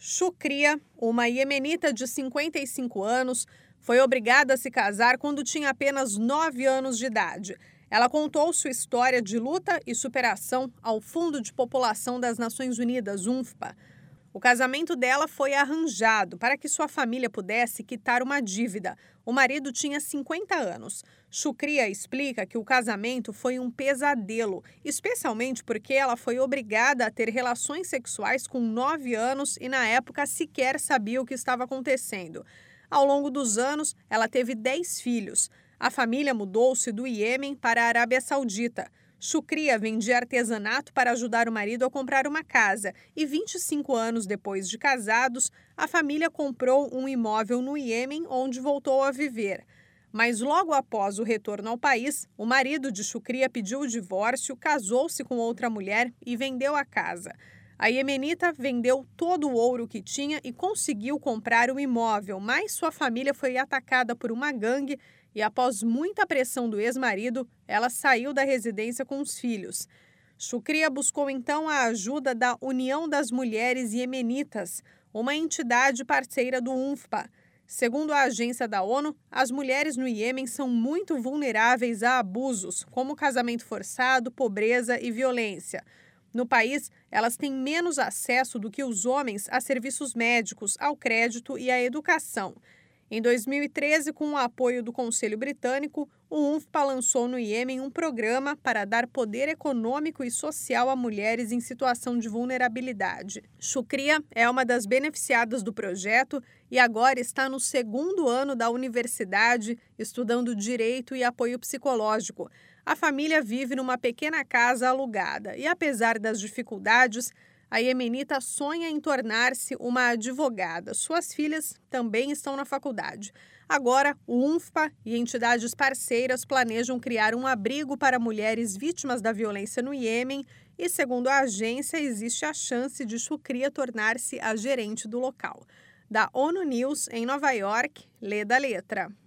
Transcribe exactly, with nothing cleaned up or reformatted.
Shukriya, uma iemenita de cinquenta e cinco anos, foi obrigada a se casar quando tinha apenas nove anos de idade. Ela contou sua história de luta e superação ao Fundo de População das Nações Unidas, UNFPA. O casamento dela foi arranjado para que sua família pudesse quitar uma dívida. O marido tinha cinquenta anos. Shukriya explica que o casamento foi um pesadelo, especialmente porque ela foi obrigada a ter relações sexuais com nove anos e, na época, sequer sabia o que estava acontecendo. Ao longo dos anos, ela teve dez filhos. A família mudou-se do Iêmen para a Arábia Saudita. Shukriya vendia artesanato para ajudar o marido a comprar uma casa e vinte e cinco anos depois de casados, a família comprou um imóvel no Iêmen onde voltou a viver. Mas logo após o retorno ao país, o marido de Shukriya pediu o divórcio, casou-se com outra mulher e vendeu a casa. A iemenita vendeu todo o ouro que tinha e conseguiu comprar o imóvel, mas sua família foi atacada por uma gangue e, após muita pressão do ex-marido, ela saiu da residência com os filhos. Shukriya buscou então a ajuda da União das Mulheres Iemenitas, uma entidade parceira do UNFPA. Segundo a agência da ONU, as mulheres no Iêmen são muito vulneráveis a abusos, como casamento forçado, pobreza e violência. No país, elas têm menos acesso do que os homens a serviços médicos, ao crédito e à educação. Em dois mil e treze, com o apoio do Conselho Britânico, o UNFPA lançou no Iêmen um programa para dar poder econômico e social a mulheres em situação de vulnerabilidade. Shukriya é uma das beneficiadas do projeto e agora está no segundo ano da universidade, estudando direito e apoio psicológico. A família vive numa pequena casa alugada e, apesar das dificuldades, a iemenita sonha em tornar-se uma advogada. Suas filhas também estão na faculdade. Agora, o UNFPA e entidades parceiras planejam criar um abrigo para mulheres vítimas da violência no Iêmen e, segundo a agência, existe a chance de Shukriya tornar-se a gerente do local. Da ONU News, em Nova York, Leda Letra.